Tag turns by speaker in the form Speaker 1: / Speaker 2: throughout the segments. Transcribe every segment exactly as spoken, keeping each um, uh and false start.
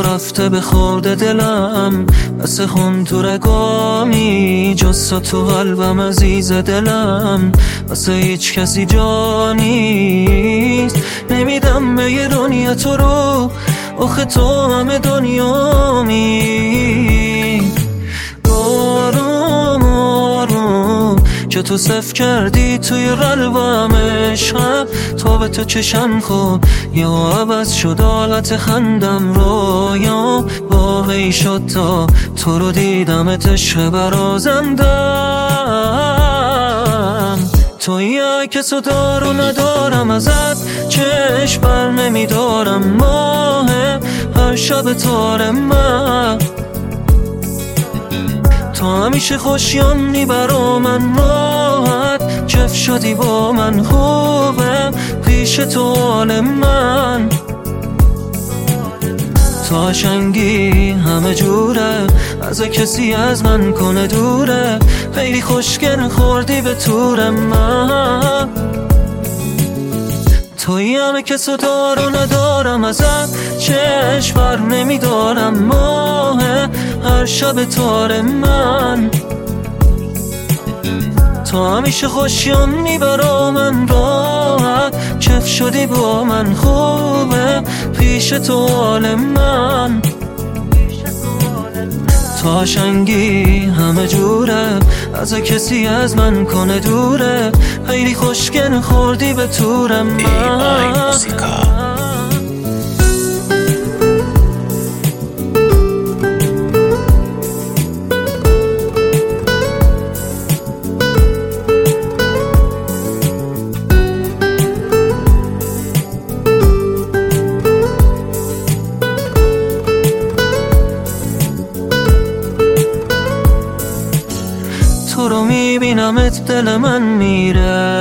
Speaker 1: رفته به خورد دلم، مثل خون تو رگامی، جز تو قلبم عزیز دلم، مثل هیچ کسی جا نیست. نمیدم به یه دنیا تو رو، آخه تو همه دنیامی. آروم آروم که تو صف کردی توی قلبم عشقم، تا به تو چشم خود یا عوض شد حالت خندم، رویا واقعی شد تا تو رو دیدم، عشق برازندم. تویی که صدا ندارم ازت، چشم بر نمیدارم، ماه هر شب تار من. تو همیشه خوشیانی برا من، راحت کف شدی با من، خوبه پیش تو حال من. تو قشنگی همه جوره، از کسی از من کنه دوره، خیلی خوشگل خوردی به تور من. تویی همه که صدا رو ندارم ازت، چشم بر نمیدارم، ماه هر شب تار من. تو همیشه خوشیانی برا من، راحت کف شدی با من، خوبه پیش تو حال من. تو قشنگی همه جوره، از کسی از من کنه دوره، خیلی خوشگل خوردی به تور من. تو رو میبینمت دل من میره،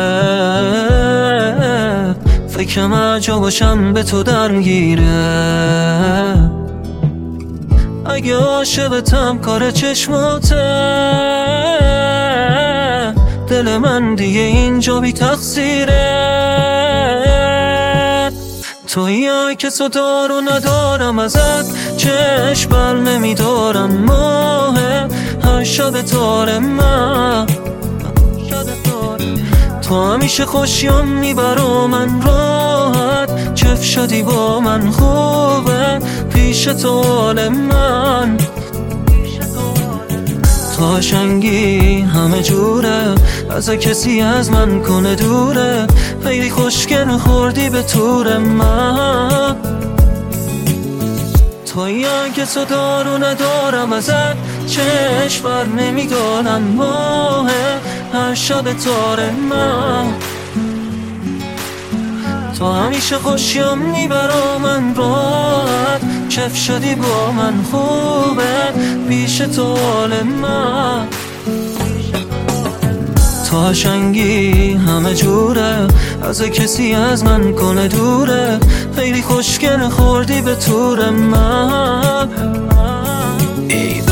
Speaker 1: فکرم اجا باشم به تو درگیره. اگه عاشقتم کار چشماته، دل من دیگه اینجا بی تقصیره. تویی که صدا رو ندارم ازت، چشم بر نمیدارم، ماه هر شب تار من. تو همیشه خوشیانی برا من، راحت کف شدی با من، خوبه پیش تو حال من. تو قشنگی همه جوره، از کسی از من کنه دوره، خیلی خوشگل خوردی به تور من. تویی که صدا رو ندارم ازت، چشم بر نمیدارم، ماه هر شب تار من. تو همیشه خوشیانی برا من، راحت کف شدی با من، خوبه پیش تو حال من. تو قشنگی همه جوره، از کسی از من کنه دوره، خیلی خوشگل خوردی به تور من.